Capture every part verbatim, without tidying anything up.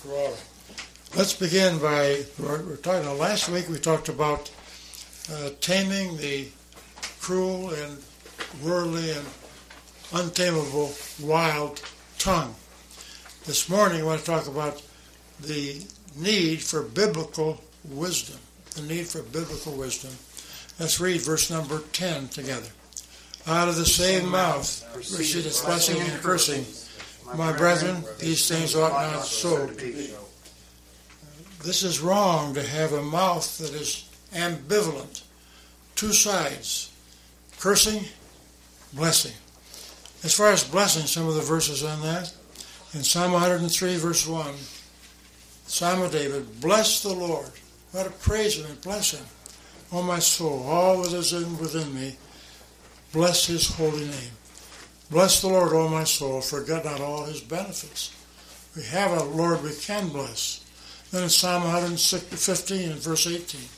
Water. Let's begin by, we're, we're talking, last week we talked about uh, taming the cruel and worldly and untamable wild tongue. This morning I want to talk about the need for biblical wisdom. The need for biblical wisdom. Let's read verse number ten together. Out of the same mouth proceedeth blessing and cursing. My brethren, these things ought not so to be. This is wrong to have a mouth that is ambivalent. Two sides. Cursing, blessing. As far as blessing, some of the verses on that. In Psalm one hundred three, verse one, Psalm of David, bless the Lord. Let to praise him and bless him. O my soul, all that is in within me, bless his holy name. Bless the Lord, O my soul, forget not all his benefits. We have a Lord we can bless. Then in Psalm one hundred fifteen and verse eighteen,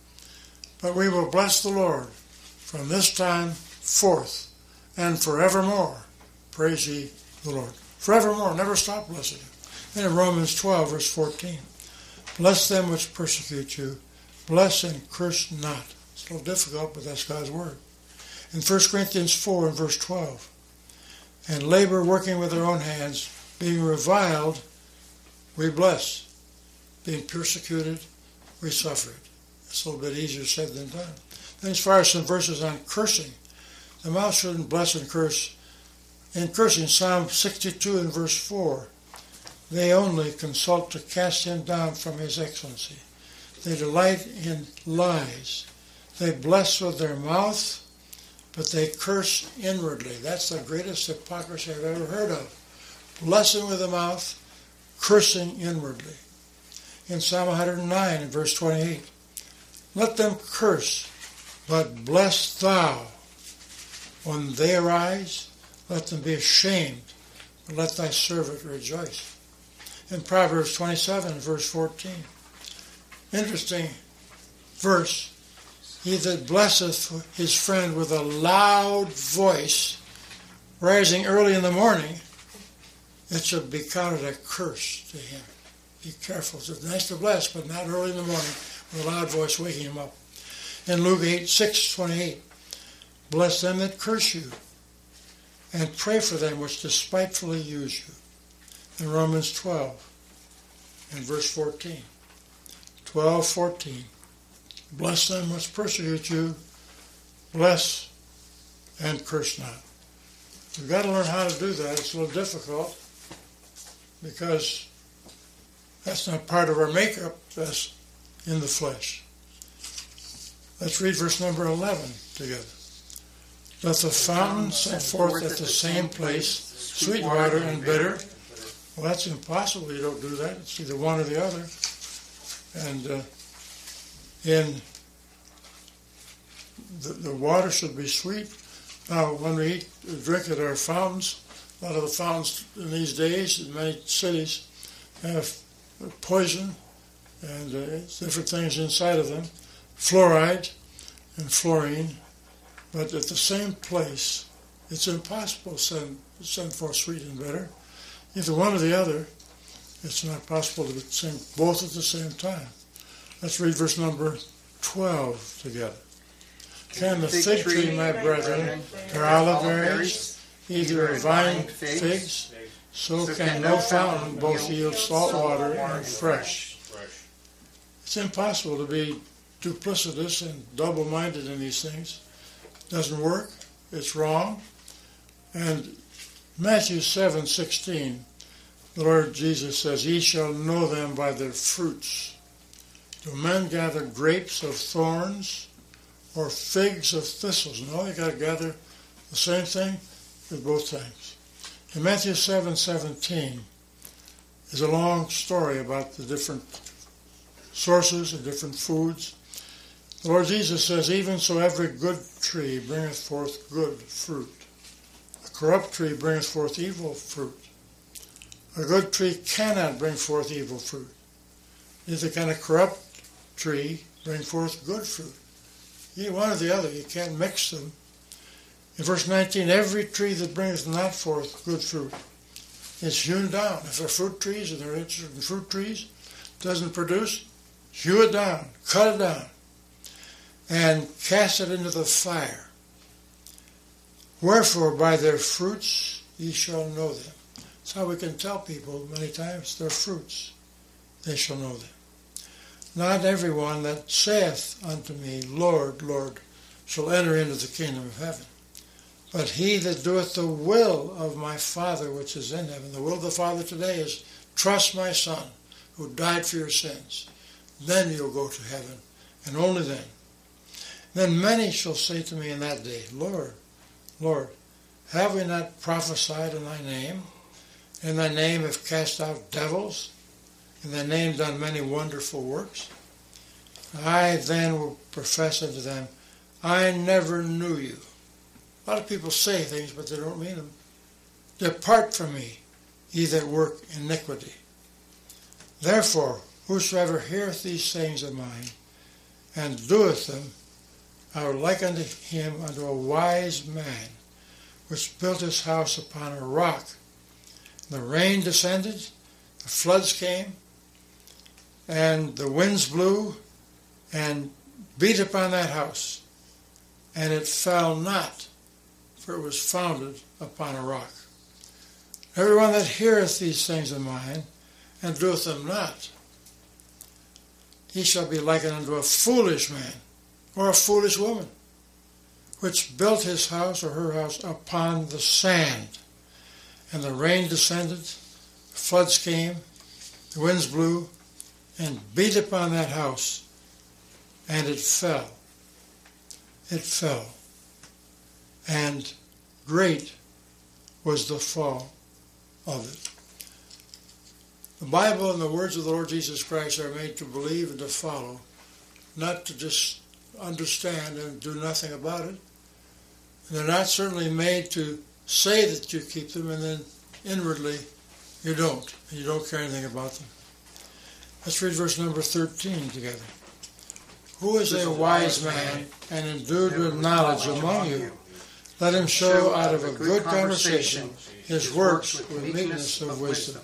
but we will bless the Lord from this time forth and forevermore. Praise ye the Lord. Forevermore, never stop blessing him. Then in Romans twelve, verse fourteen, bless them which persecute you, bless and curse not. It's a little difficult, but that's God's word. In First Corinthians four and verse twelve, and labor working with our own hands, being reviled, we bless. Being persecuted, we suffer it. It's a little bit easier said than done. Then as far as some verses on cursing, the mouth shouldn't bless and curse. In cursing, Psalm sixty-two and verse four, they only consult to cast him down from his excellency. They delight in lies. They bless with their mouth, but they curse inwardly. That's the greatest hypocrisy I've ever heard of. Blessing with the mouth, cursing inwardly. In Psalm one hundred nine and verse twenty-eight, let them curse, but bless thou. When they arise, let them be ashamed, but let thy servant rejoice. In Proverbs twenty-seven and verse fourteen, interesting verse, he that blesseth his friend with a loud voice, rising early in the morning, it shall be counted a curse to him. Be careful. It's nice to bless, but not early in the morning with a loud voice waking him up. In Luke eight, six, twenty-eight, bless them that curse you, and pray for them which despitefully use you. In Romans twelve, and verse fourteen, twelve, fourteen, bless them which persecute you, bless and curse not. We've got to learn how to do that. It's a little difficult because that's not part of our makeup. That's in the flesh. Let's read verse number eleven together. Let the fountain send forth at the same place sweet water and bitter. Well, that's impossible. You don't do that. It's either one or the other. And uh, in the, the water should be sweet. Now, when we eat, drink at our fountains, a lot of the fountains in these days in many cities have poison and uh, different things inside of them, fluoride and fluorine, but at the same place, it's impossible to send, send forth sweet and bitter. Either one or the other, it's not possible to sing both at the same time. Let's read verse number twelve together. Can the fig tree, my brethren, bear olive berries, either a vine figs? So can no fountain both yield salt water and fresh. It's impossible to be duplicitous and double-minded in these things. It doesn't work. It's wrong. And Matthew seven sixteen, the Lord Jesus says, ye shall know them by their fruits. Do men gather grapes of thorns or figs of thistles? No, you got to gather the same thing with both things. In Matthew seven seventeen is a long story about the different sources and different foods. The Lord Jesus says, even so every good tree bringeth forth good fruit. A corrupt tree bringeth forth evil fruit. A good tree cannot bring forth evil fruit. Neither can a corrupt tree bring forth good fruit. Either one or the other. You can't mix them. In verse nineteen, every tree that bringeth not forth good fruit, it's hewn down. If they're fruit trees and they're interested in fruit trees, doesn't produce, hew it down, cut it down, and cast it into the fire. Wherefore, by their fruits ye shall know them. That's how we can tell people many times, their fruits, they shall know them. Not everyone that saith unto me, Lord, Lord, shall enter into the kingdom of heaven, but he that doeth the will of my Father which is in heaven. The will of the Father today is, trust my Son, who died for your sins. Then you'll go to heaven, and only then. Then many shall say to me in that day, Lord, Lord, have we not prophesied in thy name? In thy name have cast out devils? In thy name done many wonderful works? I then will profess unto them, I never knew you. A lot of people say things, but they don't mean them. Depart from me, ye that work iniquity. Therefore, whosoever heareth these sayings of mine, and doeth them, I will liken unto him unto a wise man, which built his house upon a rock. The rain descended, the floods came, and the winds blew, and beat upon that house, and it fell not, for it was founded upon a rock. Everyone that heareth these things of mine, and doeth them not, he shall be likened unto a foolish man, or a foolish woman, which built his house or her house upon the sand. And the rain descended, the floods came, the winds blew, and beat upon that house, and it fell. It fell. And great was the fall of it. The Bible and the words of the Lord Jesus Christ are made to believe and to follow, not to just understand and do nothing about it. And they're not certainly made to say that you keep them and then inwardly you don't. And you don't care anything about them. Let's read verse number thirteen together. Who is a wise man and endued with knowledge among you? Let him show out of a good conversation his works with meekness of wisdom.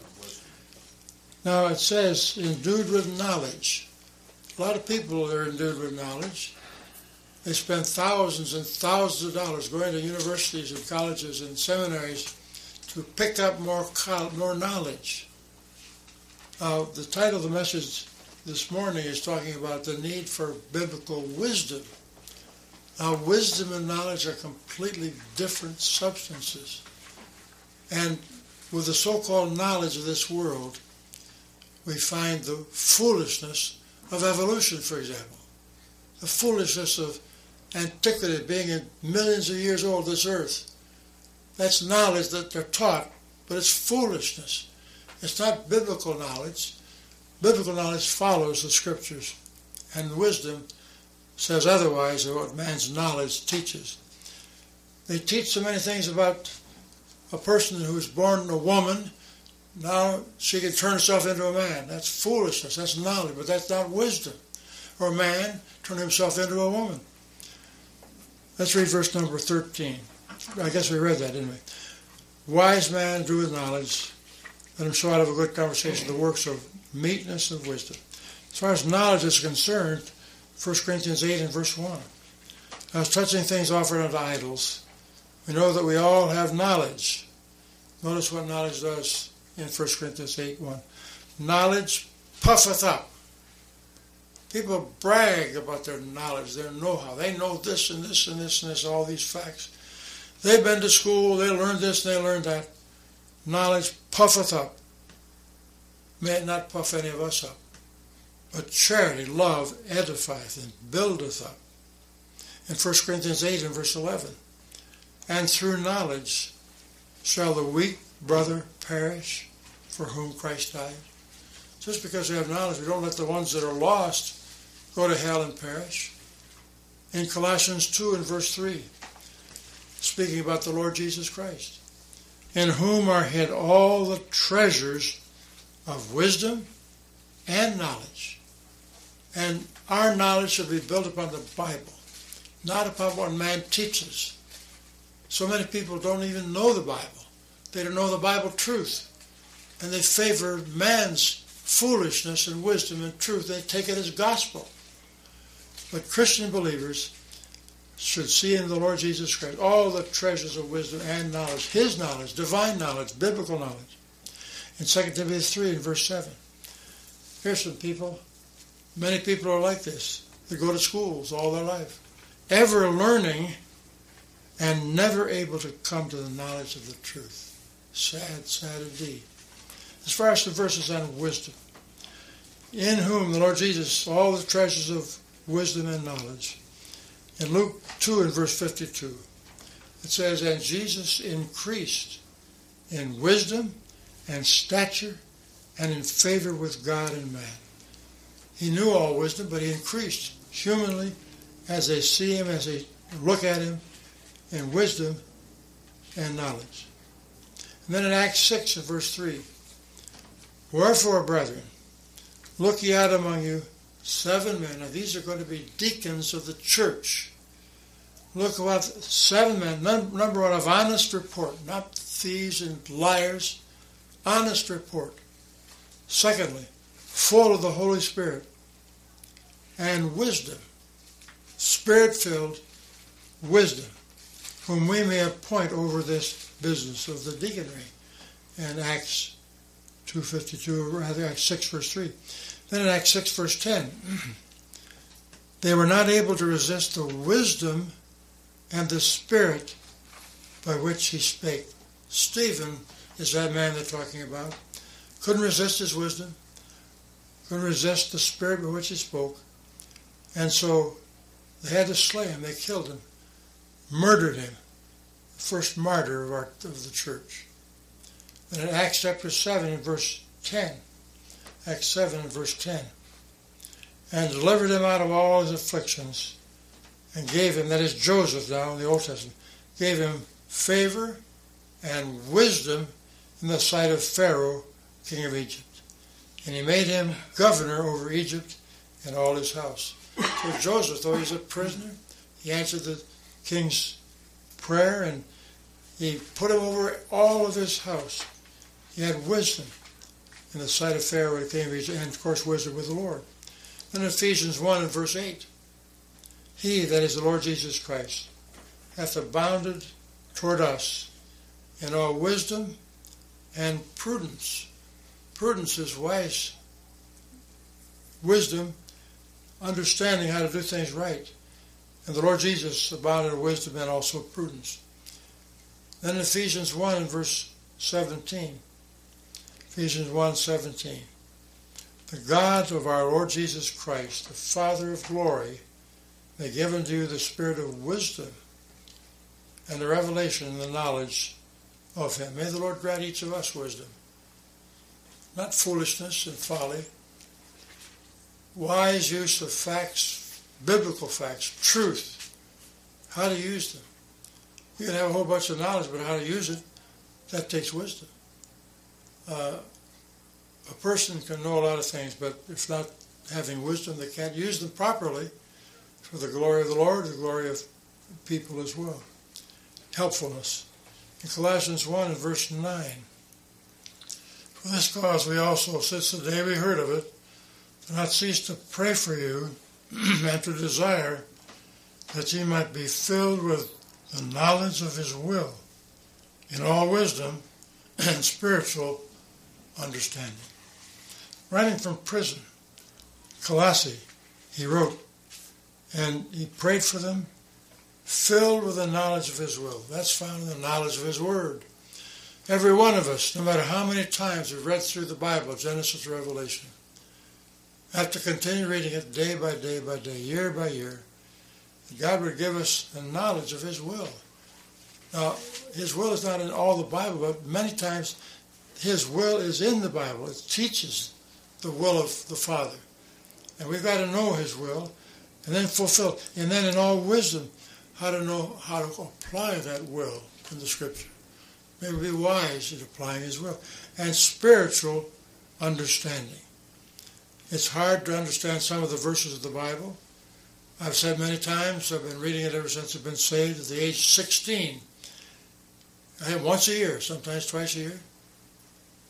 Now it says, endued with knowledge. A lot of people are endued with knowledge. They spend thousands and thousands of dollars going to universities and colleges and seminaries to pick up more more knowledge. Uh, the title of the message this morning is talking about the need for biblical wisdom. Now, wisdom and knowledge are completely different substances. And with the so-called knowledge of this world, we find the foolishness of evolution, for example. The foolishness of antiquity, being millions of years old, this earth. That's knowledge that they're taught, but it's foolishness. It's not biblical knowledge. Biblical knowledge follows the Scriptures, and wisdom says otherwise of what man's knowledge teaches. They teach so many things about a person who's born a woman. Now she can turn herself into a man. That's foolishness. That's knowledge, but that's not wisdom. Or a man turn himself into a woman. Let's read verse number thirteen. I guess we read that, didn't we? Wise man drew with knowledge. Let him show out of a good conversation the works of meekness of wisdom. As far as knowledge is concerned, First Corinthians eight and verse one. As touching things offered unto idols, we know that we all have knowledge. Notice what knowledge does in First Corinthians eight one. Knowledge puffeth up. People brag about their knowledge, their know-how. They know this and this and this and this, all these facts. They've been to school, they learned this and they learned that. Knowledge puffeth up. May it not puff any of us up. But charity, love, edifieth and buildeth up. In First Corinthians eight and verse eleven. And through knowledge shall the weak brother perish for whom Christ died. Just because we have knowledge, we don't let the ones that are lost go to hell and perish. In Colossians two and verse three, speaking about the Lord Jesus Christ, in whom are hid all the treasures of wisdom and knowledge. And our knowledge should be built upon the Bible, not upon what man teaches. So many people don't even know the Bible. They don't know the Bible truth. and they favor man's foolishness and wisdom and truth. They take it as gospel. But Christian believers should see in the Lord Jesus Christ all the treasures of wisdom and knowledge, his knowledge, divine knowledge, biblical knowledge. In Second Timothy three and verse seven, here's some people, many people are like this. They go to schools all their life, ever learning and never able to come to the knowledge of the truth. Sad, sad indeed. As far as the verses on wisdom, in whom the Lord Jesus, all the treasures of wisdom and knowledge. In Luke two and verse fifty-two, it says, and Jesus increased in wisdom and stature and in favor with God and man. He knew all wisdom, but he increased humanly as they see him, as they look at him, in wisdom and knowledge. And then in Acts six and verse three, wherefore, brethren, look ye out among you seven men. Now these are going to be deacons of the church. Look about seven men, number one, of honest report, not thieves and liars, honest report. Secondly, full of the Holy Spirit and wisdom, spirit-filled wisdom, whom we may appoint over this business of the deaconry. And Acts two fifty-two, or rather Acts six verse three. Then in Acts six verse ten, they were not able to resist the wisdom and the spirit by which he spake. Stephen is that man they're talking about. Couldn't resist his wisdom, couldn't resist the spirit by which he spoke, and so they had to slay him. They killed him, murdered him, the first martyr of, our, of the church. And in Acts chapter seven and verse ten, Acts seven and verse ten, and delivered him out of all his afflictions, and gave him, that is Joseph now in the Old Testament, gave him favor and wisdom in the sight of Pharaoh, king of Egypt. And he made him governor over Egypt and all his house. So Joseph, though he's a prisoner, he answered the king's prayer, and he put him over all of his house. He had wisdom in the sight of Pharaoh, king of Egypt, and of course wisdom with the Lord. Then in Ephesians one and verse eight, he, that is the Lord Jesus Christ, hath abounded toward us in all wisdom and prudence. Prudence is wise wisdom, understanding how to do things right. And the Lord Jesus abounded in wisdom and also prudence. Then Ephesians one and verse seventeen. Ephesians one seventeen. The God of our Lord Jesus Christ, the Father of glory, may give unto you the spirit of wisdom and the revelation and the knowledge of him. May the Lord grant each of us wisdom, not foolishness and folly, wise use of facts, biblical facts, truth, how to use them. You can have a whole bunch of knowledge, but how to use it, that takes wisdom. Uh, a person can know a lot of things, but if not having wisdom, they can't use them properly for the glory of the Lord, the glory of people as well. Helpfulness. In Colossians one and verse nine, for this cause we also, since the day we heard of it, do not cease to pray for you and to desire that ye might be filled with the knowledge of his will in all wisdom and spiritual understanding. Writing from prison, Colossae, he wrote, and he prayed for them, filled with the knowledge of his will. That's found in the knowledge of his word. Every one of us, no matter how many times we've read through the Bible, Genesis to Revelation, have to continue reading it day by day by day, year by year. God would give us the knowledge of his will. Now, his will is not in all the Bible, but many times his will is in the Bible. It teaches the will of the Father. And we've got to know his will and then fulfill. And then in all wisdom, how to know how to apply that will in the Scripture. May we be wise in applying his will. And spiritual understanding. It's hard to understand some of the verses of the Bible. I've said many times, I've been reading it ever since I've been saved at the age of sixteen. I have once a year, sometimes twice a year.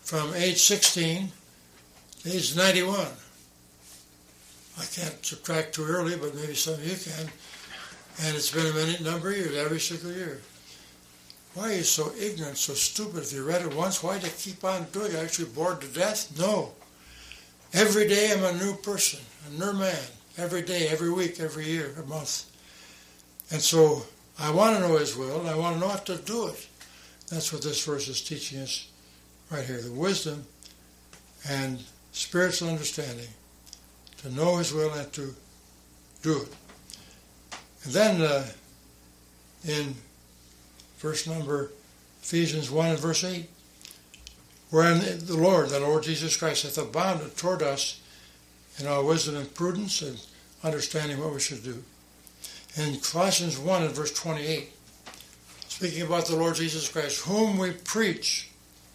from age sixteen to age ninety-one. I can't subtract too early, but maybe some of you can. And it's been a many number of years, every single year. Why are you so ignorant, so stupid? If you read it once, why do you keep on doing it? Are you actually bored to death? No. Every day I'm a new person, a new man. Every day, every week, every year, a month. And so I want to know His will, and I want to know how to do it. That's what this verse is teaching us right here. The wisdom and spiritual understanding to know His will and to do it. And then uh, in verse number, Ephesians one and verse eight, wherein the Lord, the Lord Jesus Christ, hath abounded toward us in all wisdom and prudence and understanding what we should do. In Colossians one and verse twenty-eight, speaking about the Lord Jesus Christ, whom we preach,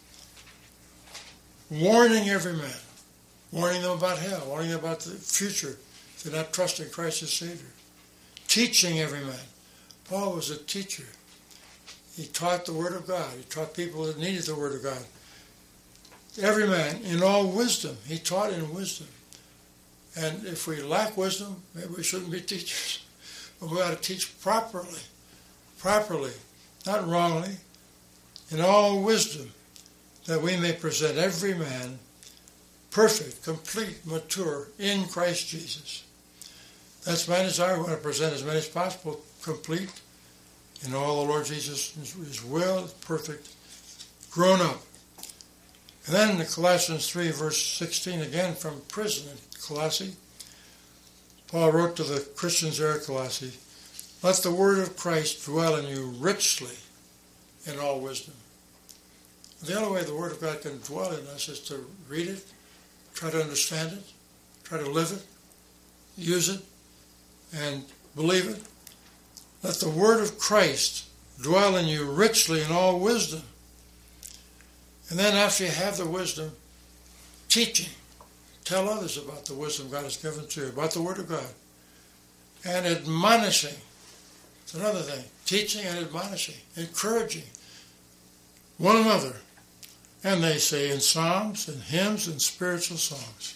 warning every man, warning them about hell, warning them about the future if they're not trusting Christ as Savior, teaching every man. Paul was a teacher. He taught the Word of God. He taught people that needed the Word of God. Every man in all wisdom. He taught in wisdom. And if we lack wisdom, maybe we shouldn't be teachers. But we ought to teach properly, properly, not wrongly, in all wisdom, that we may present every man perfect, complete, mature in Christ Jesus. That's my desire. We want to present as many as possible complete in all the Lord Jesus' His will, perfect, grown up. And then in Colossians three, verse sixteen, again from prison in Colossae, Paul wrote to the Christians there at Colossae, let the word of Christ dwell in you richly in all wisdom. The only way the Word of God can dwell in us is to read it, try to understand it, try to live it, use it, and believe it. Let the Word of Christ dwell in you richly in all wisdom. And then after you have the wisdom, teaching. Tell others about the wisdom God has given to you, about the Word of God. And admonishing. It's another thing. Teaching and admonishing. Encouraging one another. And they say in psalms and hymns and spiritual songs.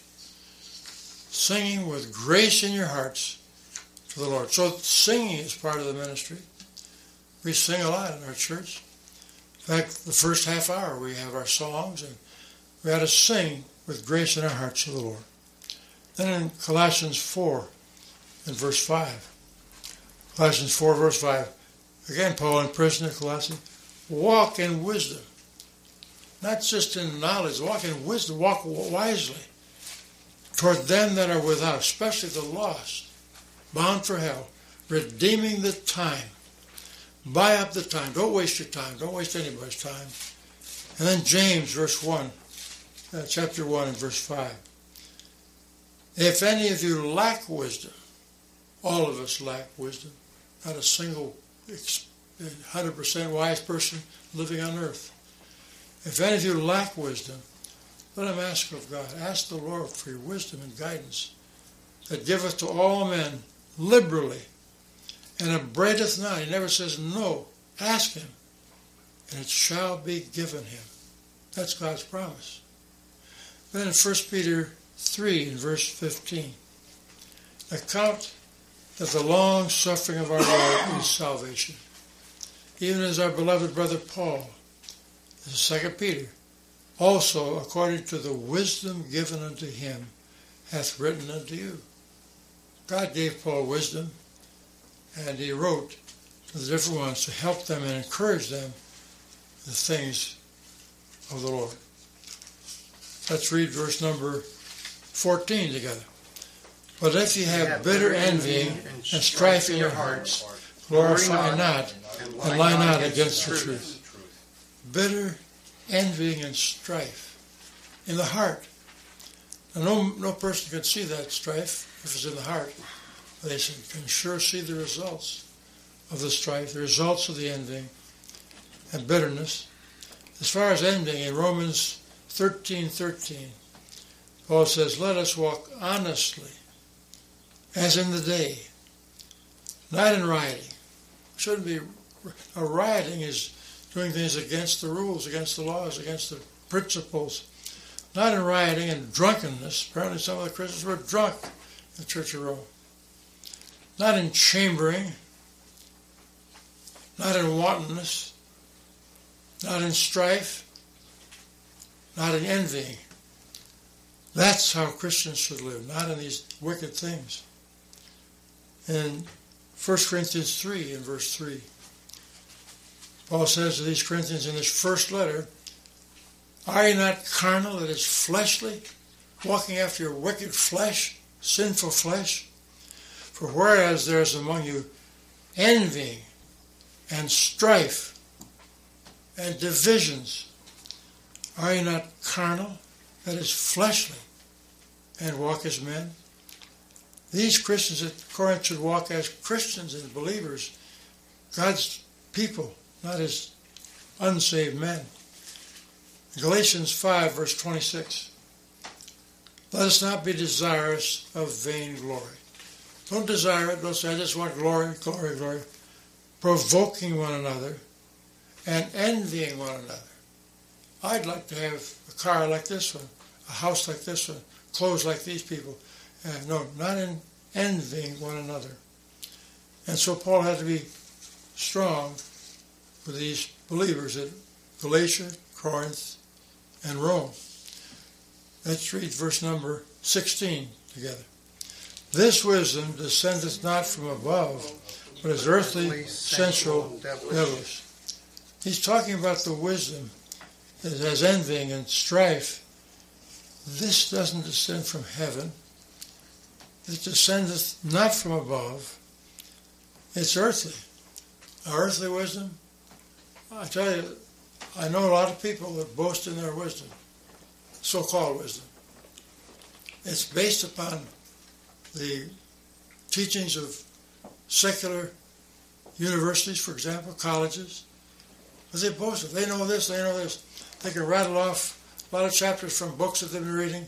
Singing with grace in your hearts to the Lord. So singing is part of the ministry. We sing a lot in our church. In fact, the first half hour we have our songs, and we ought to sing with grace in our hearts to the Lord. Then in Colossians four and verse five. Colossians four verse five. Again, Paul in prison at Colossae. Walk in wisdom. Not just in knowledge. Walk in wisdom. Walk wisely toward them that are without, especially the lost, bound for hell, redeeming the time. Buy up the time. Don't waste your time. Don't waste anybody's time. And then James, verse one, uh, chapter one and verse five. If any of you lack wisdom, all of us lack wisdom. Not a single one hundred percent wise person living on earth. If any of you lack wisdom, let him ask of God. Ask the Lord for your wisdom and guidance, that giveth to all men liberally, and upbraideth not. He never says no. Ask him, and it shall be given him. That's God's promise. Then in First Peter three, in verse fifteen, account that the long suffering of our Lord is salvation, even as our beloved brother Paul, in Second Peter, also according to the wisdom given unto him, hath written unto you. God gave Paul wisdom, and he wrote to the different ones to help them and encourage them the things of the Lord. Let's read verse number fourteen together. But if ye have, have bitter envying and strife in your hearts, glorify not and lie not against the truth. Bitter envying and strife in the heart. Now, no, no person can see that strife if it's in the heart. They can sure see the results of the strife, the results of the envying and bitterness. As far as envying, in Romans thirteen thirteen, Paul says, let us walk honestly, as in the day, not in rioting. Shouldn't be. A rioting is doing things against the rules, against the laws, against the principles not in rioting and drunkenness. Apparently some of the Christians were drunk in the Church of Rome. Not in chambering, not in wantonness, not in strife, not in envying. That's how Christians should live, not in these wicked things. In First Corinthians three, in verse three, Paul says to these Corinthians in his first letter, "Are you not carnal, that is fleshly, walking after your wicked flesh, sinful flesh? For whereas there is among you envying and strife and divisions, are you not carnal, that is fleshly, and walk as men?" These Christians at Corinth should walk as Christians and believers, God's people, not as unsaved men. Galatians five, verse twenty-six. Let us not be desirous of vain glory. Don't desire it. Don't say, I just want glory, glory, glory. Provoking one another and envying one another. I'd like to have a car like this one, a house like this one, clothes like these people. Uh, no, not in envying one another. And so Paul had to be strong with these believers at Galatia, Corinth, and Rome. Let's read verse number sixteen together. This wisdom descendeth not from above, but is earthly, sensual, devilish. He's talking about the wisdom that has envying and strife. This doesn't descend from heaven. It descendeth not from above. It's earthly. Our earthly wisdom, I tell you, I know a lot of people that boast in their wisdom, so-called wisdom. It's based upon the teachings of secular universities, for example, colleges. But they boast it. They know this, they know this. They can rattle off a lot of chapters from books that they've been reading.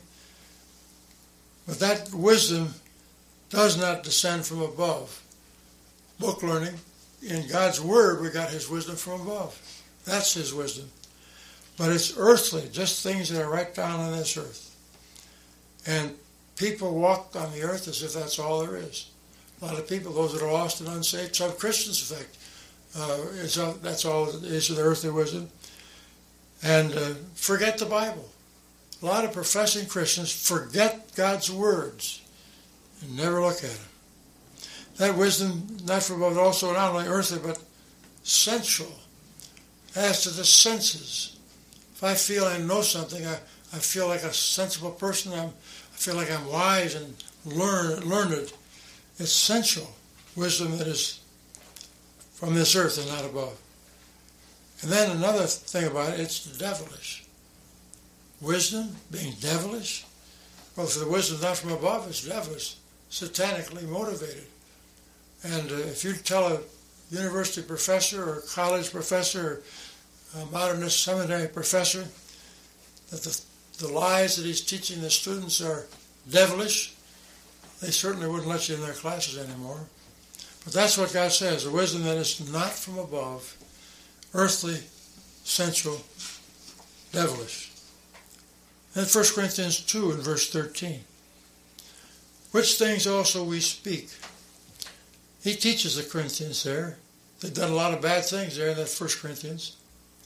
But that wisdom does not descend from above. Book learning, in God's Word, we got His wisdom from above. That's His wisdom. But it's earthly, just things that are right down on this earth. And people walk on the earth as if that's all there is. A lot of people, those that are lost and unsaved, some Christians, in fact, uh, it's all, that's all it is of the earthly wisdom. And uh, forget the Bible. A lot of professing Christians forget God's words and never look at them. That wisdom, not from above, also not only earthly, but sensual, as to the senses. If I feel I know something, I, I feel like a sensible person, I'm, I feel like I'm wise and learn, learned. It's sensual wisdom that is from this earth and not above. And then another thing about it, it's devilish. Wisdom being devilish? Well, if the wisdom is not from above, it's devilish, satanically motivated. And uh, if you tell a university professor or college professor or a modernist seminary professor that the, the lies that he's teaching the students are devilish, they certainly wouldn't let you in their classes anymore. But that's what God says, a wisdom that is not from above, earthly, sensual, devilish. And First Corinthians two in verse thirteen. Which things also we speak. He teaches the Corinthians there. They've done a lot of bad things there in that First Corinthians.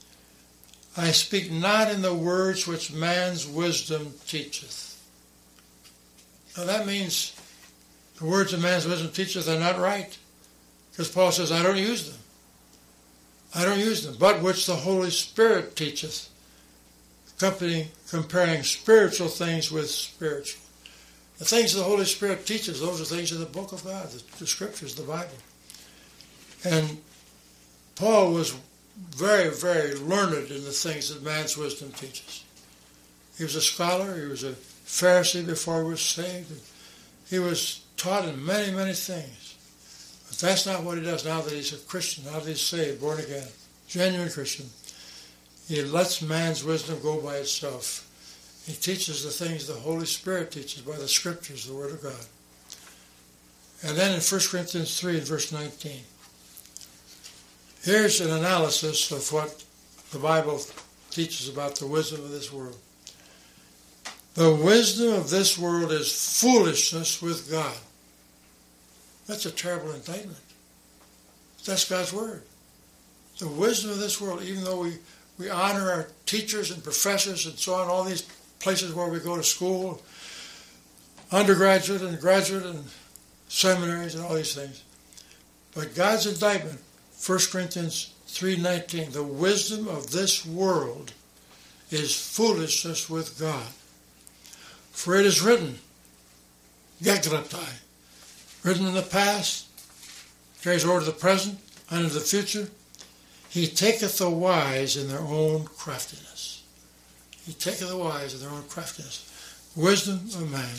I speak not in the words which man's wisdom teacheth. Now that means the words of man's wisdom teacheth are not right. Because Paul says, I don't use them. I don't use them. But which the Holy Spirit teacheth. Comparing spiritual things with spiritual. The things the Holy Spirit teaches, those are things in the book of God, the, the Scriptures, the Bible. And Paul was very, very learned in the things that man's wisdom teaches. He was a scholar. He was a Pharisee before he was saved. He was taught in many, many things. But that's not what he does now that he's a Christian, now that he's saved, born again, genuine Christian. He lets man's wisdom go by itself. He teaches the things the Holy Spirit teaches by the Scriptures, the Word of God. And then in First Corinthians three, verse nineteen, here's an analysis of what the Bible teaches about the wisdom of this world. The wisdom of this world is foolishness with God. That's a terrible indictment. That's God's word. The wisdom of this world, even though we, we honor our teachers and professors and so on, all these places where we go to school, undergraduate and graduate and seminaries and all these things. But God's indictment, First Corinthians three nineteen, the wisdom of this world is foolishness with God. For it is written, Gegleptai, written in the past, carries over to the present, and into the future, he taketh the wise in their own craftiness. He taketh the wise in their own craftiness. Wisdom of man,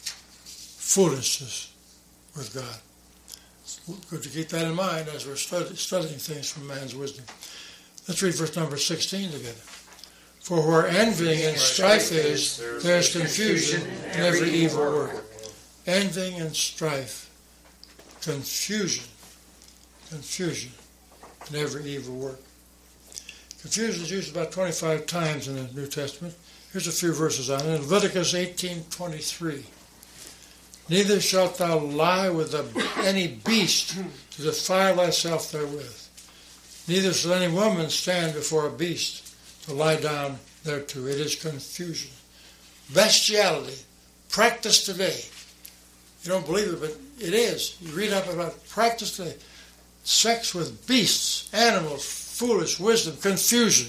foolishness with God. It's good to keep that in mind as we're study, studying things from man's wisdom. Let's read verse number sixteen together. For where envying and strife is, there is confusion in every evil work. Envying and strife, confusion, confusion in every evil work. Confusion is used about twenty-five times in the New Testament. Here's a few verses on it. In Leviticus eighteen twenty-three. Neither shalt thou lie with the, any beast to defile thyself therewith. Neither shall any woman stand before a beast to lie down thereto. It is confusion. Bestiality, practiced today. You don't believe it, but it is. You read up about practice today. Sex with beasts, animals, foolish wisdom, confusion.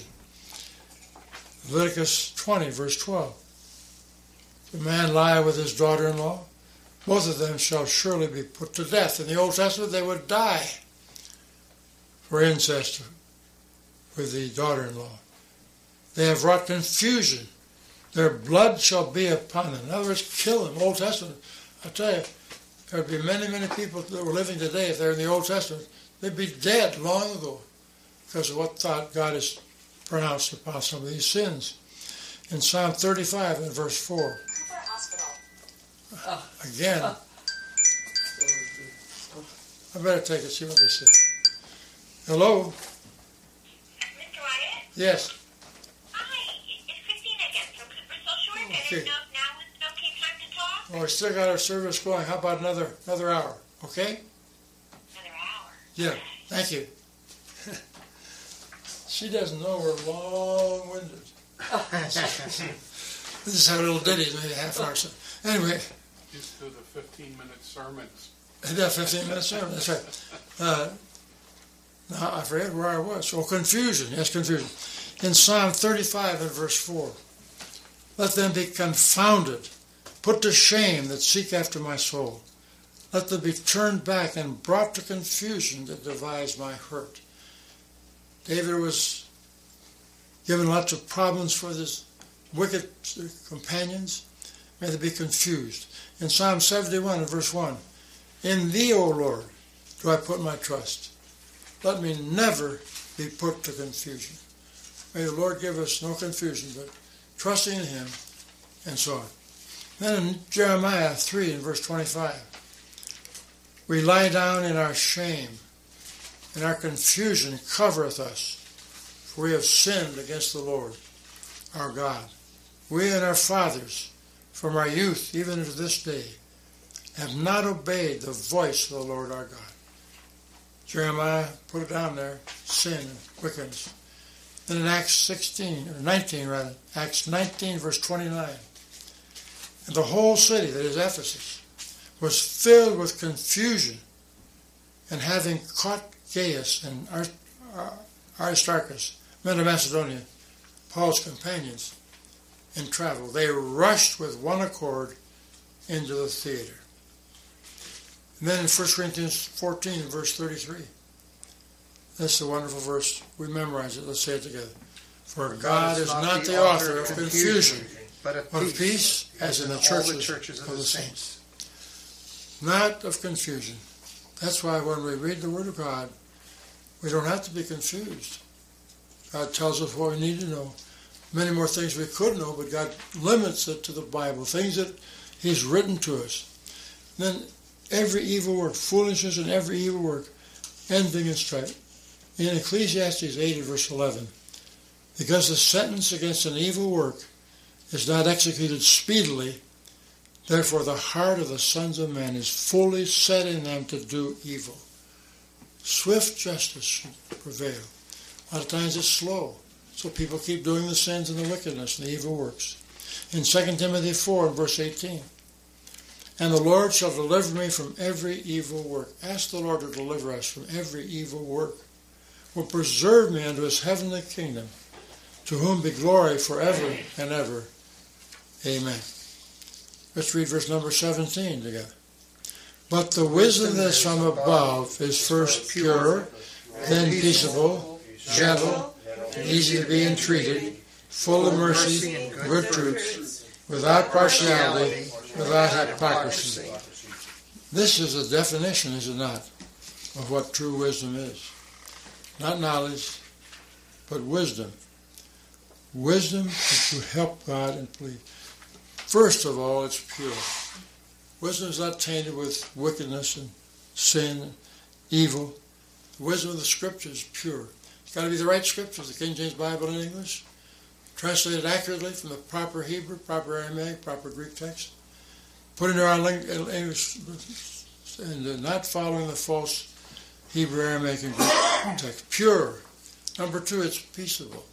Leviticus twenty, verse twelve. If a man lie with his daughter-in-law, both of them shall surely be put to death. In the Old Testament, they would die for incest with the daughter-in-law. They have wrought confusion. Their blood shall be upon them. In other words, kill them. Old Testament. I tell you, there would be many, many people that were living today, if they're in the Old Testament, they'd be dead long ago because of what thought God has pronounced upon some of these sins. In Psalm thirty-five and verse four. Again. I better take it, see what they say. Hello? Mister Wyatt? Yes. Hi, it's Christina again from Cooper Social Work. Okay. I didn't know if now was an okay time to talk. Well, we still got our service going. How about another another hour? Okay? Another hour. Yeah. Thank you. She doesn't know we're long-winded. This is how little ditties, maybe half an hour. So anyway. Just do the fifteen-minute sermons. Yeah, fifteen-minute sermon. That's right. Uh, now, I forget where I was. Oh, confusion. Yes, confusion. In Psalm thirty-five and verse four. Let them be confounded, put to shame that seek after my soul. Let them be turned back and brought to confusion that devise my hurt. David was given lots of problems for his wicked companions. May they be confused. In Psalm seventy-one and verse one, in thee, O Lord, do I put my trust. Let me never be put to confusion. May the Lord give us no confusion, but trusting in him, and so on. Then in Jeremiah three and verse twenty-five, we lie down in our shame, and our confusion covereth us, for we have sinned against the Lord, our God. We and our fathers, from our youth even to this day, have not obeyed the voice of the Lord our God. Jeremiah put it down there, sin and wickedness. Then in Acts sixteen, or nineteen rather, Acts nineteen verse twenty-nine, and the whole city, that is Ephesus, was filled with confusion, and having caught Gaius and Aristarchus, men of Macedonia, Paul's companions, in travel, they rushed with one accord into the theater. And then in First Corinthians fourteen, verse thirty-three, that's the wonderful verse. We memorize it. Let's say it together. For, For God, God is not, not the author of confusion, confusion but of peace, peace as in the churches, the churches of, of the saints. saints. Not of confusion. That's why when we read the Word of God, we don't have to be confused. God tells us what we need to know. Many more things we could know, but God limits it to the Bible, things that he's written to us. Then every evil work, foolishness and every evil work, envying and strife. In Ecclesiastes eighty, verse eleven, because the sentence against an evil work is not executed speedily. Therefore the heart of the sons of men is fully set in them to do evil. Swift justice should prevail. A lot of times it's slow, so people keep doing the sins and the wickedness and the evil works. In Second Timothy four, verse eighteen, and the Lord shall deliver me from every evil work. Ask the Lord to deliver us from every evil work. Will preserve me unto his heavenly kingdom, to whom be glory forever and ever. Amen. Let's read verse number seventeen together. But the wisdom that is from above is first pure, then peaceable, gentle, easy to be entreated, full of mercy and good truths, without partiality, without hypocrisy. This is a definition, is it not, of what true wisdom is. Not knowledge, but wisdom. Wisdom is to help God and please. First of all, it's pure. Wisdom is not tainted with wickedness and sin and evil. The wisdom of the Scripture is pure. It's got to be the right Scriptures, the King James Bible in English, translated accurately from the proper Hebrew, proper Aramaic, proper Greek text, put into our English, and not following the false Hebrew, Aramaic, and Greek text. Pure. Number two, it's peaceable.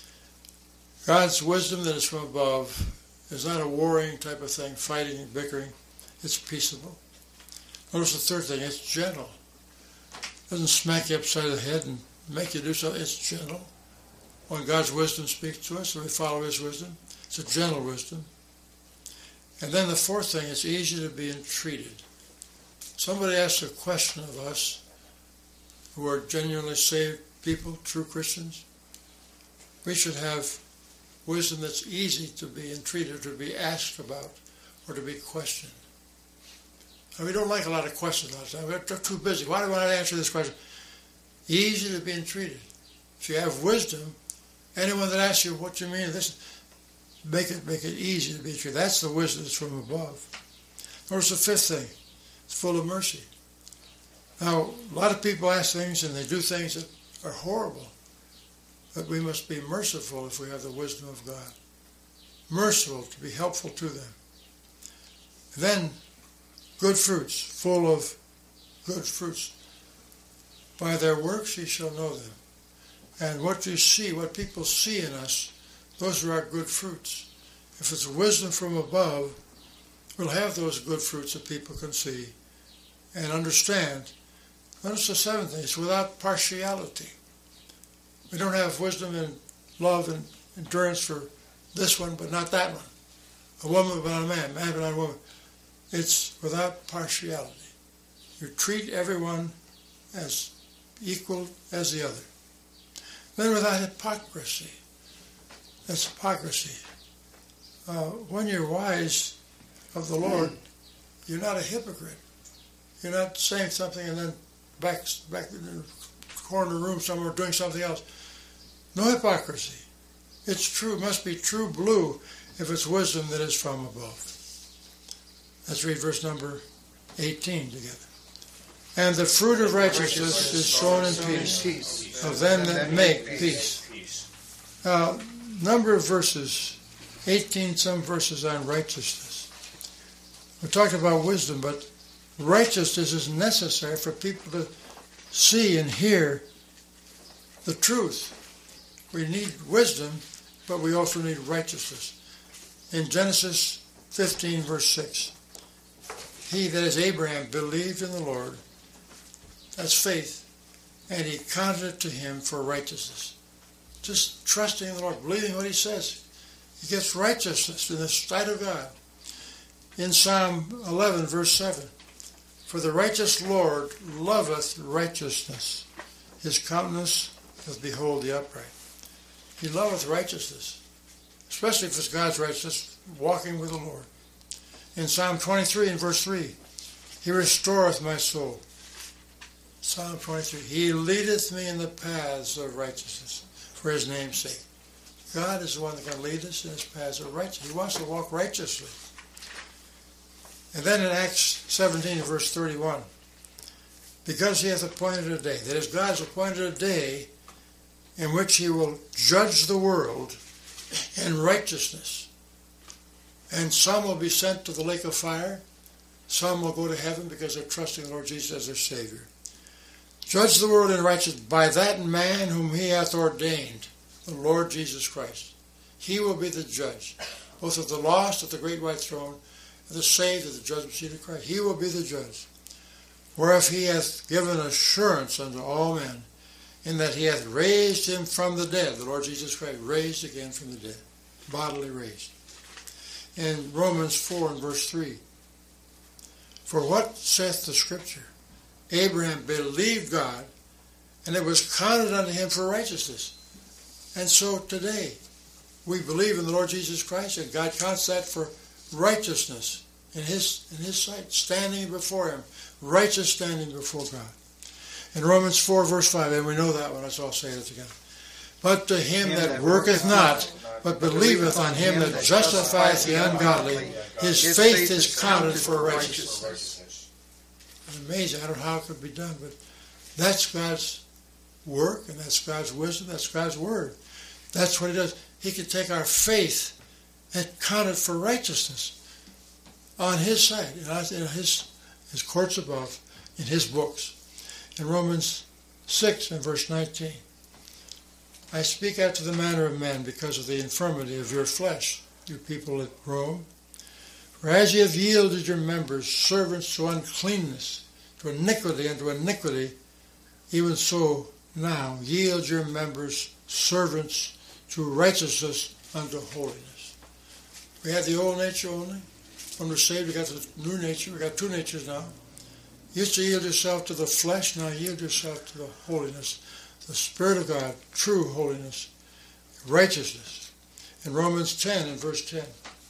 God's wisdom that is from above is not a warring type of thing, fighting and bickering. It's peaceable. Notice the third thing, it's gentle. It doesn't smack you upside the head and make you do something. It's gentle. When God's wisdom speaks to us and we follow his wisdom, it's a gentle wisdom. And then the fourth thing, it's easy to be entreated. Somebody asks a question of us who are genuinely saved people, true Christians. We should have wisdom that's easy to be entreated, to be asked about, or to be questioned. And we don't like a lot of questions a lot of times. We're too busy. Why do I not answer this question? Easy to be entreated. If you have wisdom, anyone that asks you what you mean, this, make it make it easy to be entreated. That's the wisdom that's from above. Notice the fifth thing. It's full of mercy. Now, a lot of people ask things and they do things that are horrible. But we must be merciful if we have the wisdom of God. Merciful to be helpful to them. Then, good fruits, full of good fruits. By their works ye shall know them. And what you see, what people see in us, those are our good fruits. If it's wisdom from above, we'll have those good fruits that people can see and understand. Notice the seventh thing, it's without partiality. We don't have wisdom and love and endurance for this one, but not that one. A woman but not a man, man but not a woman. It's without partiality. You treat everyone as equal as the other. Then without hypocrisy. That's hypocrisy. Uh, when you're wise of the Lord, you're not a hypocrite. You're not saying something and then back back in the corner room somewhere doing something else. No hypocrisy. It's true, it must be true blue if it's wisdom that is from above. Let's read verse number eighteen together. And the fruit of righteousness is sown in peace of them that make peace. Now, number of verses, eighteen some verses on righteousness. We talked about wisdom, but righteousness is necessary for people to see and hear the truth. We need wisdom, but we also need righteousness. In Genesis fifteen, verse six, he, that is Abraham, believed in the Lord. That's faith. And he counted it to him for righteousness. Just trusting in the Lord, believing what he says. He gets righteousness in the sight of God. In Psalm eleven, verse seven, for the righteous Lord loveth righteousness. His countenance doth behold the upright. He loveth righteousness, especially if it's God's righteousness, walking with the Lord. In Psalm twenty-three and verse three, he restoreth my soul. Psalm twenty-three, he leadeth me in the paths of righteousness for his name's sake. God is the one that can lead us in his paths of righteousness. He wants to walk righteously. And then in Acts seventeen, verse thirty-one, because he hath appointed a day, that is, God has appointed a day in which he will judge the world in righteousness. And some will be sent to the lake of fire. Some will go to heaven because they're trusting the Lord Jesus as their Savior. Judge the world in righteousness by that man whom he hath ordained, the Lord Jesus Christ. He will be the judge, both of the lost at the great white throne, and the saved at the judgment seat of Christ. He will be the judge. Whereof he hath given assurance unto all men, in that he hath raised him from the dead, the Lord Jesus Christ, raised again from the dead, bodily raised. In Romans four and verse three, for what saith the Scripture? Abraham believed God, and it was counted unto him for righteousness. And so today, we believe in the Lord Jesus Christ, and God counts that for righteousness in His in His sight, standing before Him, righteous standing before God. In Romans four, verse five, and we know that one, let's all say it together. But to him, him that, that worketh not, but believeth on him that justifieth the ungodly, his, his faith is counted for righteousness. It's amazing. I don't know how it could be done, but that's God's work, and that's God's wisdom, that's God's word. That's what He does. He can take our faith and count it for righteousness on His side, in His, His courts above, in His books. In Romans six and verse nineteen, I speak after the manner of men because of the infirmity of your flesh, you people at Rome. For as ye have yielded your members servants to uncleanness, to iniquity and to iniquity, even so now yield your members servants to righteousness unto holiness. We had the old nature only. When we're saved, we got the new nature. We got two natures now. You used to yield yourself to the flesh, now yield yourself to the holiness, the Spirit of God, true holiness, righteousness. In Romans ten and verse ten,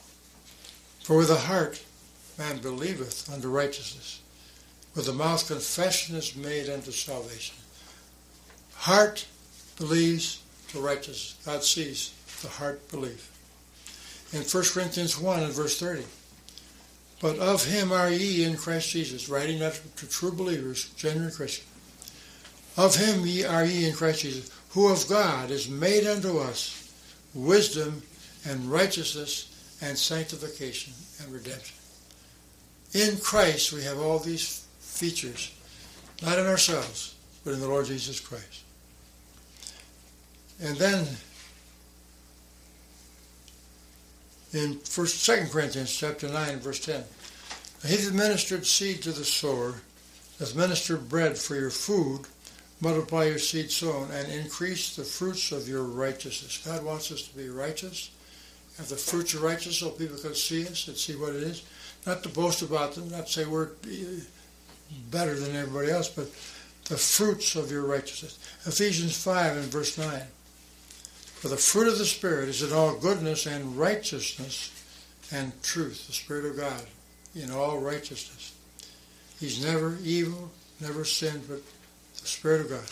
for with the heart man believeth unto righteousness, with the mouth confession is made unto salvation. Heart believes to righteousness. God sees the heart belief. In First Corinthians one and verse thirty, but of him are ye in Christ Jesus, writing that to true believers, genuine Christians. Of him ye are ye in Christ Jesus, who of God is made unto us wisdom and righteousness and sanctification and redemption. In Christ we have all these features, not in ourselves, but in the Lord Jesus Christ. And then in First, Second Corinthians chapter nine, verse ten, he that ministered seed to the sower hath ministered bread for your food, multiply your seed sown, and increase the fruits of your righteousness. God wants us to be righteous, have the fruits of righteousness so people can see us and see what it is. Not to boast about them, not to say we're better than everybody else, but the fruits of your righteousness. Ephesians five and verse nine. For the fruit of the Spirit is in all goodness and righteousness and truth, the Spirit of God, in all righteousness. He's never evil, never sinned, but the Spirit of God.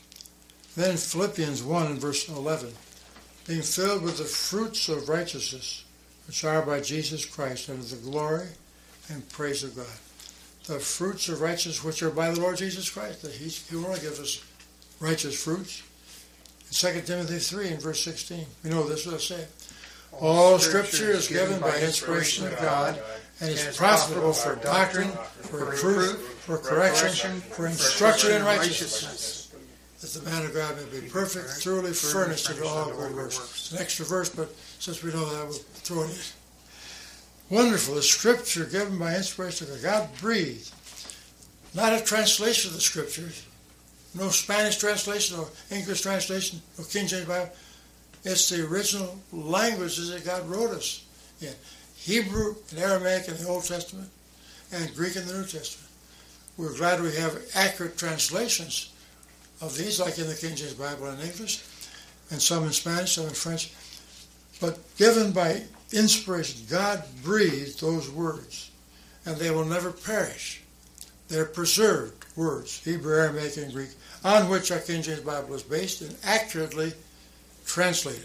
Then Philippians one and verse eleven, being filled with the fruits of righteousness, which are by Jesus Christ, unto the glory and praise of God. The fruits of righteousness which are by the Lord Jesus Christ. That He only gives us righteous fruits. In Second Timothy three and verse sixteen, we know this, let's say, all Scripture is given by inspiration of God, and is profitable for doctrine, for reproof, for correction, for instruction in righteousness, that the man of God may be perfect, thoroughly furnished unto all good works. It's an extra verse, but since we know that, we'll throw it in. Wonderful, the Scripture given by inspiration of God, God breathed. Not a translation of the Scriptures, no Spanish translation, no English translation, no King James Bible. It's the original languages that God wrote us in. Hebrew and Aramaic in the Old Testament, and Greek in the New Testament. We're glad we have accurate translations of these, like in the King James Bible in English, and some in Spanish, some in French. But given by inspiration, God breathed those words, and they will never perish. They're preserved words, Hebrew, Aramaic, and Greek, on which our King James Bible is based and accurately translated.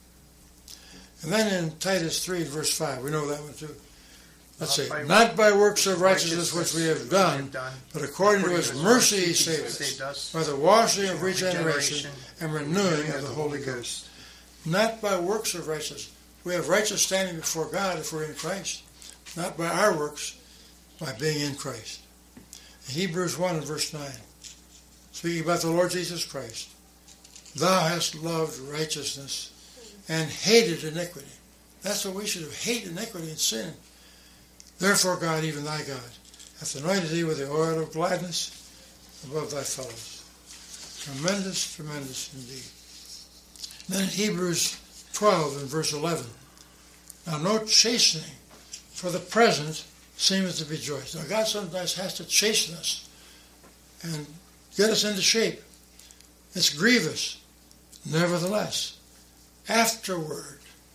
And then in Titus three, verse five, we know that one too. Let's say, not by works of righteousness which we have done, but according to His mercy He saved us, by the washing of regeneration and renewing of the Holy Ghost. Not by works of righteousness, We have righteous standing before God if we're in Christ, not by our works, by being in Christ. In Hebrews one and verse nine, speaking about the Lord Jesus Christ, thou hast loved righteousness and hated iniquity. That's what we should have, hate iniquity and sin. Therefore God, even thy God, hath anointed thee with the oil of gladness above thy fellows. Tremendous, tremendous indeed. Then in Hebrews twelve and verse eleven, now no chastening for the present seemeth to be joyous. Now God sometimes has to chasten us and get us into shape. It's grievous. Nevertheless, afterward,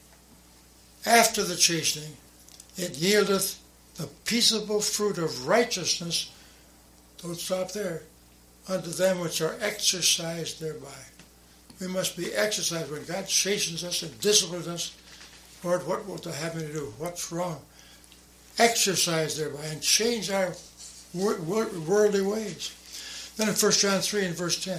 after the chastening, it yieldeth the peaceable fruit of righteousness, don't stop there, unto them which are exercised thereby. We must be exercised. When God chastens us and disciplines us, Lord, what wilt thou have me to do? What's wrong? Exercise thereby and change our worldly ways. Then in First John three and verse ten,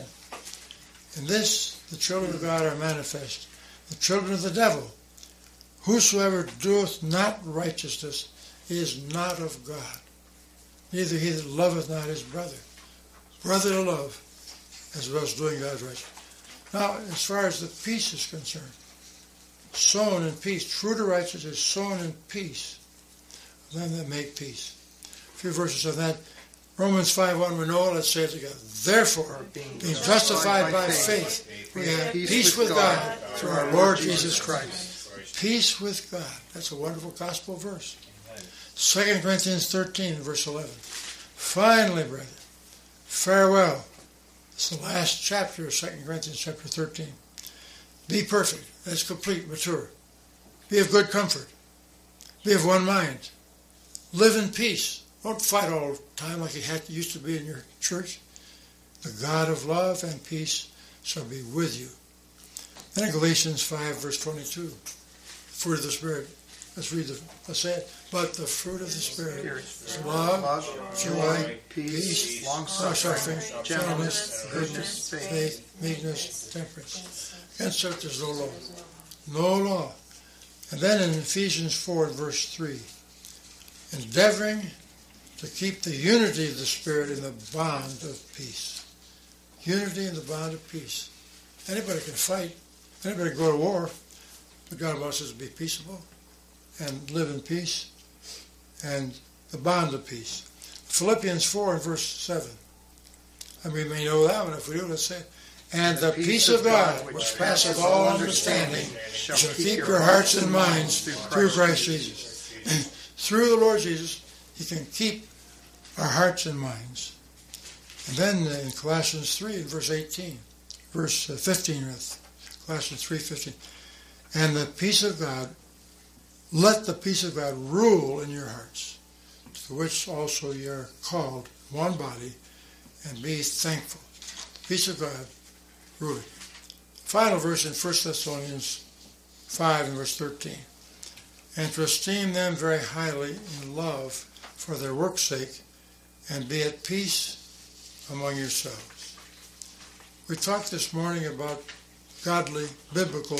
in this the children of God are manifest, the children of the devil. Whosoever doeth not righteousness is not of God, neither he that loveth not his brother. Brother to love, as well as doing God's righteousness. Now, as far as the peace is concerned, sown in peace, fruit of righteousness is sown in peace, them that make peace. A few verses of that. Romans five one, we know, let's say it together. Therefore, being justified by faith, we have peace with God through our Lord Jesus Christ. Peace with God. That's a wonderful gospel verse. Second Corinthians thirteen, verse eleven. Finally, brethren, farewell. It's the last chapter of Second Corinthians chapter thirteen. Be perfect. That's complete, mature. Be of good comfort. Be of one mind. Live in peace. Don't fight all the time like you had, used to be in your church. The God of love and peace shall be with you. Then in Galatians five, verse twenty-two, fruit of the Spirit. Let's read the, let's say it. But the fruit of the Spirit is love, love joy, peace, long-suffering, gentleness, goodness, faith, meekness, temperance. Against such there's no law. No law. And then in Ephesians four, verse three, endeavoring to keep the unity of the Spirit in the bond of peace. Unity in the bond of peace. Anybody can fight. Anybody can go to war. But God wants us to be peaceable and live in peace and the bond of peace. Philippians four and verse seven. And we may know that one. If we do, let's say it. And the peace of God, which passeth all understanding, shall keep your hearts and minds through Christ Jesus. Through the Lord Jesus, He can keep our hearts and minds. And then in Colossians three, verse eighteen, verse fifteen, Colossians three fifteen, and the peace of God, let the peace of God rule in your hearts, to which also ye are called one body, and be thankful. Peace of God ruling. Final verse in First Thessalonians five and verse thirteen. And to esteem them very highly in love for their work's sake, and be at peace among yourselves. We talked this morning about godly, biblical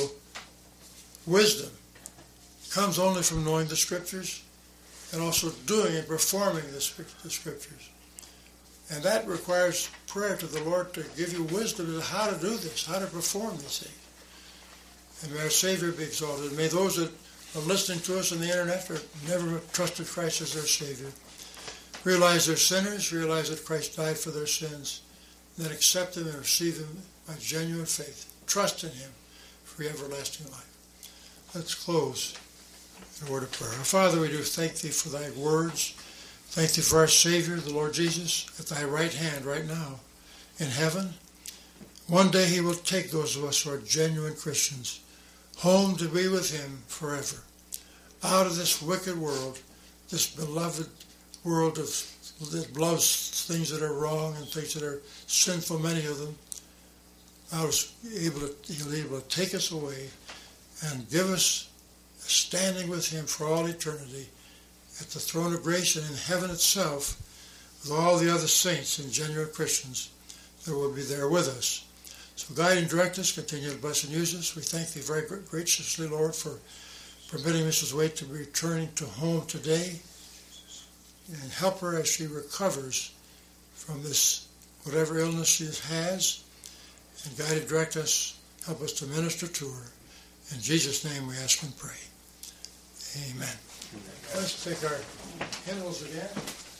wisdom. It comes only from knowing the Scriptures and also doing and performing the Scriptures. And that requires prayer to the Lord to give you wisdom as to how to do this, how to perform these things. And may our Savior be exalted. May those that are listening to us on the internet or never trusted Christ as their Savior realize they're sinners, realize that Christ died for their sins, and then accept Him and receive Him by genuine faith. Trust in Him for everlasting life. Let's close in a word of prayer. Our Father, we do thank Thee for Thy words. Thank Thee for our Savior, the Lord Jesus, at Thy right hand right now in heaven. One day He will take those of us who are genuine Christians home to be with Him forever. Out of this wicked world, this beloved world of that loves things that are wrong and things that are sinful, many of them. I was able to, He'll be able to take us away and give us a standing with Him for all eternity at the throne of grace and in heaven itself with all the other saints and genuine Christians that will be there with us. So guide and direct us, continue to bless and use us. We thank Thee very graciously, Lord, for permitting Missus Waite to be returning to home today, and help her as she recovers from this, whatever illness she has, and guide and direct us, help us to minister to her. In Jesus' name we ask and pray. Amen. Let's take our hymnals again.